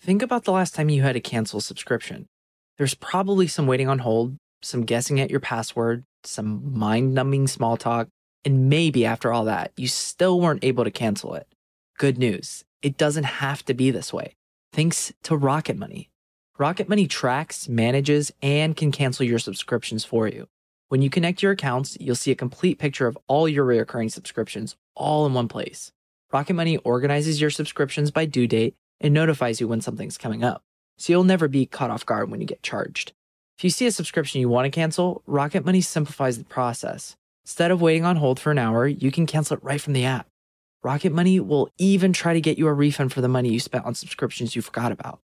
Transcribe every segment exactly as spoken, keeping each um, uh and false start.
Think about the last time you had to cancel a subscription. There's probably some waiting on hold, some guessing at your password, some mind-numbing small talk, and maybe after all that, you still weren't able to cancel it. Good news, it doesn't have to be this way. Thanks to Rocket Money. Rocket Money tracks, manages, and can cancel your subscriptions for you. When you connect your accounts, you'll see a complete picture of all your recurring subscriptions all in one place. Rocket Money organizes your subscriptions by due date and notifies you when something's coming up, so you'll never be caught off guard when you get charged. If you see a subscription you want to cancel, Rocket Money simplifies the process. Instead of waiting on hold for an hour, you can cancel it right from the app. Rocket Money will even try to get you a refund for the money you spent on subscriptions you forgot about.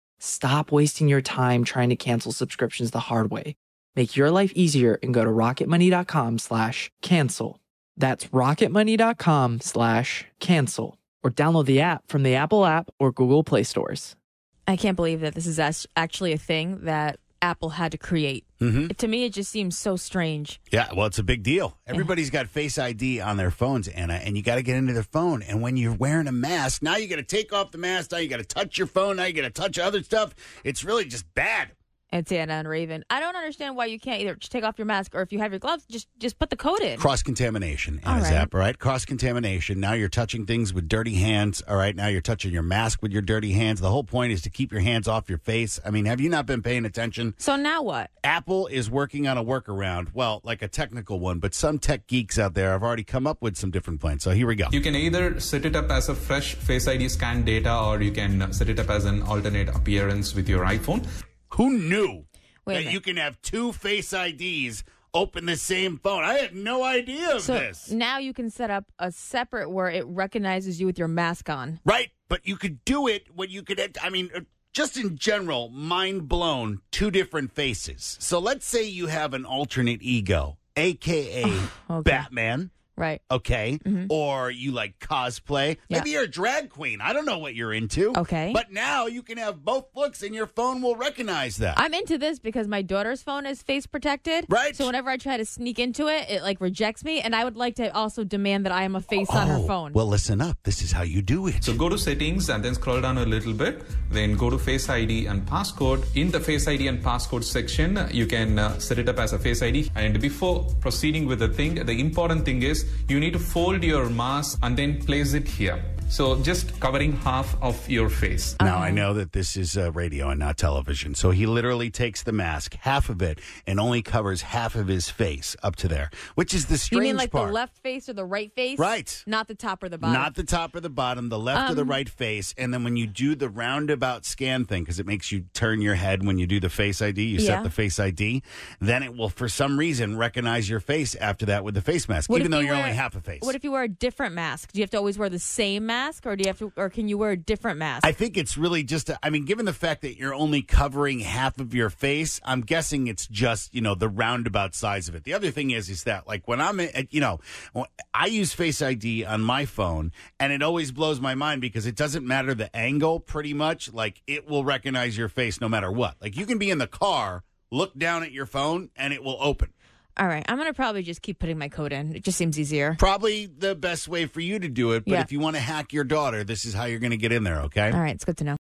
Stop wasting your time trying to cancel subscriptions the hard way. Make your life easier and go to rocketmoney.com slash cancel. That's rocketmoney.com slash cancel. Or download the app from the Apple app or Google Play stores. I can't believe that this is actually a thing that Apple had to create. Mm-hmm. To me, it just seems so strange. Yeah, well, it's a big deal. Everybody's got Face I D on their phones, Anna, and you got to get into their phone. And when you're wearing a mask, now you got to take off the mask. Now you got to touch your phone. Now you got to touch other stuff. It's really just bad. It's Anna and Raven. I don't understand why you can't either just take off your mask or if you have your gloves, just just put the code in. Cross-contamination, All Anna's right. app, all right? Cross-contamination. Now you're touching things with dirty hands, all right? Now you're touching your mask with your dirty hands. The whole point is to keep your hands off your face. I mean, have you not been paying attention? So now what? Apple is working on a workaround, well, like a technical one, but some tech geeks out there have already come up with some different plans. So here we go. You can either set it up as a fresh Face I D scan data, or you can set it up as an alternate appearance with your iPhone. Who knew Wait a that minute. you can have two Face I Ds open the same phone? I had no idea of So this. now you can set up a separate where it recognizes you with your mask on. Right, but you could do it when you could, I mean, uh, just in general, mind blown, two different faces. So let's say you have an alternate ego, a k a. Okay. Batman. Right. Okay. Or you like cosplay. Yeah. Maybe you're a drag queen. I don't know what you're into. Okay. But now you can have both looks and your phone will recognize that. I'm into this because my daughter's phone is face protected. Right. So whenever I try to sneak into it, it like rejects me. And I would like to also demand that I am a face on her Oh, phone. Well, listen up. This is how you do it. So go to settings and then scroll down a little bit. Then go to Face I D and passcode. In the Face I D and passcode section, you can uh, set it up as a Face I D. And before proceeding with the thing, the important thing is you need to fold your mask and then place it here. So just covering half of your face. Now, I know that this is uh, radio and not television. So he literally takes the mask, half of it, and only covers half of his face up to there, which is the strange You mean like part. the left face or the right face? Right. Not the top or the bottom. Not the top or the bottom, the left or the Um, right face. And then when you do the roundabout scan thing, because it makes you turn your head when you do the Face I D, you Yeah. set the Face I D, then it will, for some reason, recognize your face after that with the face mask, What even if though you you're wear- only half a face. What if you wear a different mask? Do you have to always wear the same mask, or do you have to, or can you wear a different mask? I think it's really just, a, I mean, given the fact that you're only covering half of your face, I'm guessing it's just, you know, the roundabout size of it. The other thing is, is that, like, when I'm, at, you know, I use Face I D on my phone, and it always blows my mind because it doesn't matter the angle, pretty much. Like, it will recognize your face no matter what. Like, you can be in the car, look down at your phone, and it will open. All right, I'm going to probably just keep putting my code in. It just seems easier. Probably the best way for you to do it, but Yeah. if you want to hack your daughter, this is how you're going to get in there, okay? All right, it's good to know.